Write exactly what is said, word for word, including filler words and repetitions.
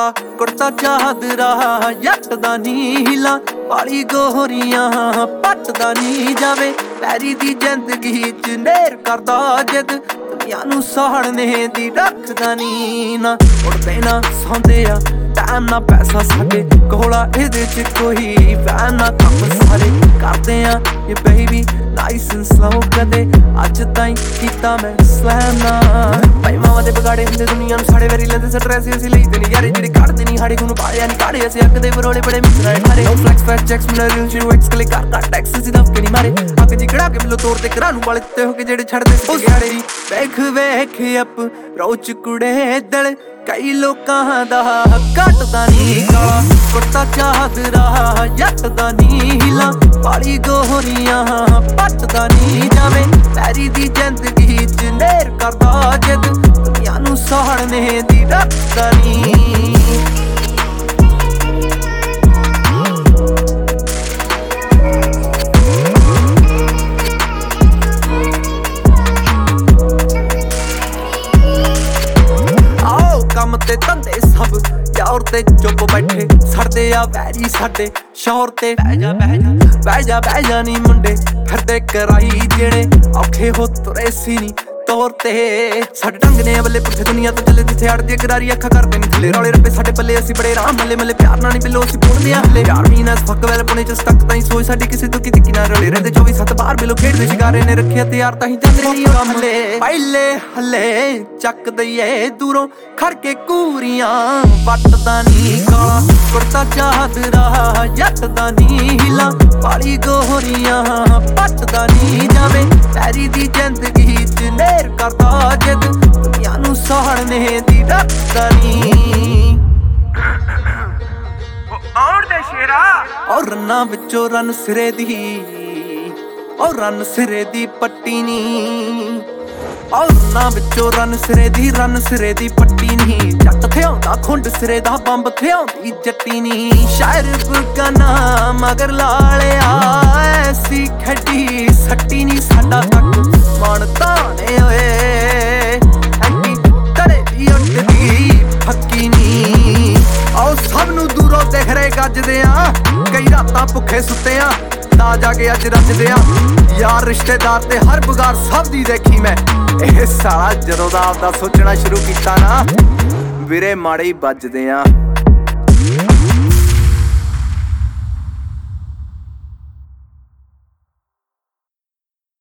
ਕਾਲਾ ਕੁੜਤਾ ਚਾਦਰਾ ਜੱਟ ਦਾ ਨੀਲਾ ਪਾਲੀ ਗੋਰੀਆਂ ਪੱਟਦਾ ਨੀ ਜਾਵੇ ਪੈਰੀ ਦੀ ਜ਼ਿੰਦਗੀ ਚ ਨੇਰ ਕਰਦਾ ਜਿੱਦ ਦੁਨੀਆ ਨੂੰ ਸਾੜਨੇ ਦੀ ਰੱਖਦਾ ਨੀ ਨਾ ਉੜਦੇ ਨਾ ਸੌਂਦੇ ਆ ਟਾਈਮ ਨਾ ਪੈਸਾ ਸਾਡੇ ਕੋਲਾ ਇਹਦੇ ਚ ਕੋਈ ਵੈਨ ਨਾ ਕੰਮ ਸਾਰੇ ਕਰਦੇ ਆ ਇਹ ਬੇਬੀ ਨਾਈਸ ਐਂਡ ਸਲੋ ਕਦੇ ਅੱਜ ਤਾਈਂ ਕੀਤਾ ਮੈਂ ਸਲੈਮ ਨਾ ਭਾਈ ਮਾਵਾ ਦੇ ਬਗਾੜੇ ਹੁੰਦੇ ਦੁਨੀਆ ਨੂੰ ਸਾਡੇ ਵੈਰੀ ਲੈਂਦੇ ਸਟ੍ਰੈਸ ਅਸੀਂ ਲਈਦੇ ਨੀ ਯਾਰੇ ਜਿਹੜੇ ਕੱਢਦੇ ਨੀ ਹਾੜੇ ਨੂੰ ਪਾਇਆ ਨੀ ਕਾੜੇ ਅਸੀਂ ਅੱਗ ਦੇ ਬਰੋਲੇ ਬੜੇ ਮਿੱਤਰਾਂ ਠਾਰੇ ਨੋ ਫਲੈਕਸ ਫੈਕਟ ਚੈਕਸ ਮਿਲਰ ਰੀਲ ਸ਼ੀਟ ਵੈਕਸ ਕਲੇ ਕਰ ਕਰ ਟੈਕਸ ਅਸੀਂ ਦਫ ਕੇ ਨੀ ਮਾਰੇ ਅੱਗ ਜੀ ਕੜਾ ਕੇ ਮਿਲੋ ਤੋੜ ਤੇ ਘਰਾਂ ਨੂੰ ਵਾਲੇ ਤੇ ਹੋ ਕੇ ਜਿਹੜੇ ਛੱਡਦੇ ਸੀ ਗਾੜੇ ਨੀ ਵੇਖ ਵੇਖ ਅਪ ਰੋਚ ਕੁੜੇ ਦਿਲ ਕਈ ਲੋਕਾਂ ਦਾ ਘਟਦਾ ਨੀ ਕਾਲਾ ਕੁੜਤਾ ਚਾਦਰਾ ਜੱਟ ਦਾ ਨੀਲਾ ਪਾਲੀ ਗੋਰੀਆਂ ਪੱਟਦਾ ਨੀ ਜਾਵੇ ਪੈਰੀ ਦੀ ਜ਼ਿੰਦਗੀ ਚ ਨੇਰ ਕਰਦਾ ਜਿੱਦ ਦੁਨੀਆ ਨੂੰ ਸਾੜਨੇ ਦੀ ਰੱਖਦਾ ਨੀ ਕੰਮ ਤੇ ਧੰਦੇ ਸਭ ਯਾਰ ਤੇ ਚੁੱਪ ਬੈਠੇ ਸੜਦੇ ਆ ਵੈਰੀ ਸਾਡੇ ਸ਼ੌਰ ਤੇ ਬਹਿ ਜਾ ਬਹਿ ਜਾ ਬਹਿ ਜਾ ਬਹਿ ਜਾ ਨੀ ਮੁੰਡੇ ਫਿਰਦੇ ਕਰਾਈ ਜਿਹੜੇ ਔਖੇ ਹੋ ਤੁਰੇ ਸੀ ਨੀ ਤੌਰ ਤੇ ਸਾਡੇ ਢੰਗ ਨੇ ਬੱਲੇ ਪੁੱਠੇ ਦੁਨੀਆ ਤੋਂ ਚੱਲੇ ਜਿੱਥੇ ਅੜਦੀ ਕਰਾਰੀ ਅੱਖਾਂ ਕਰਦੇ ਨੀ ਥੱਲੇ ਰੌਲੇ ਰੱਬੇ ਸਾਡੇ ਪੱਲੇ ਅਸੀਂ ਬੜੇ ਰਾਮ ਮੱਲੇ ਮੱਲੇ ਪਿਆਰ ਨਾਲ ਨੀ ਬਿੱਲੋ ਅਸੀਂ ਪੁੱਟਦੇ ਆ ਹੱਲੇ ਯਾਰ ਮੀਨਾ ਫੱਕ ਵੈਲ ਪੁਣੇ ਚ ਸਟਕ ਤਾਈਂ ਸੋਚ ਸਾਡੀ ਕਿਸੇ ਤੋਂ ਕਿਤੇ ਕਿਨਾ ਰਲੇ ਰਹਿੰਦੇ ਚੌਵੀ ਸੱਤ ਬਾਹਰ ਬਿੱਲੋ ਖੇਡਦੇ ਸ਼ਿਕਾਰੇ ਨੇ ਰੱਖਿਆ ਤੇ ਯਾਰ ਤਾਹੀਂ ਜਾਂਦੇ ਨੀ ਹੱਲੇ ਪਹਿਲੇ ਹੱਲੇ ਚੱਕ ਦਈਏ ਦੂਰੋਂ ਖੜ ਕੇ ਕੂਰੀਆਂ ਵੱਟਦਾ ਨੀ ਕਾਲਾ ਕੁੜਤਾ ਚਾਦਰਾ ਜੱਟ ਦਾ ਨੀਲਾ ਪਾਲੀ ਗੋਰੀਆਂ ਪੱਟਦਾ ਨੀ ਜਾਵੇ ਪੈਰੀ ਦੀ ਜ਼ਿੰਦਗੀ ਚ ਨੇਰ ਕਰਦਾ ਜਿੱਦ ਦੁਨੀਆ ਨੂੰ ਸਾੜਨੇ ਦੀ ਰੱਖਦਾ ਨੀ ਔਰ ਦੇ ਸ਼ੇਰਾ ਔਰ ਰੰਨਾਂ ਵਿੱਚੋਂ ਰਨ ਸਿਰੇ ਦੀ ਔਰ ਰਨ ਸਿਰੇ ਦੀ ਪੱਟੀ ਨੀ ਔਰ ਰੰਨਾਂ ਵਿੱਚੋਂ ਰਨ ਸਿਰੇ ਦੀ ਰਨ ਸਿਰੇ ਦੀ ਪੱਟੀ ਨੀ ਜੱਟ ਥਿਆਉਂਦਾ ਖੁੰਡ ਸਿਰੇ ਦਾ ਬੰਬ ਥਿਆਉਂਦੀ ਜੱਟੀ ਨੀ ਸ਼ਾਇਰ ਬਗਾਨਾ ਮਗਰ ਲਾਲਿਆ ਐਸੀ ਖੱਡੀ ਸੱਟੀ ਨੀ ਸਾਡਾ ਤੱਕ ਮਣਦਾ ਨੇ ਓਏ ਐਂਟੀ ਤਰੇ ਦੀ ਉੱਡਦੀ ਫੱਕੀ ਨੀ ਆਓ ਸਭ ਨੂੰ ਦੂਰੋਂ ਦੇਖ ਰਹੇ ਗੱਜਦੇ ਆ ਕਈ ਰਾਤਾਂ ਭੁੱਖੇ ਸੁੱਤੇ ਆ ਤਾਂ ਜਾ ਕੇ ਅੱਜ ਰੱਜਦੇ ਆ ਯਾਰ ਰਿਸ਼ਤੇਦਾਰ ਤੇ ਹਰ ਬਗਾਰ ਸਭ ਦੀ ਦੇਖੀ ਮੈਂ ਇਹ ਸਾਲਾ ਜਦੋਂ ਦਾ ਆਪਦਾ ਸੋਚਣਾ ਸ਼ੁਰੂ ਕੀਤਾ ਨਾ ਵੀਰੇ ਮਾੜੇ ਹੀ ਵੱਜਦੇ ਆ।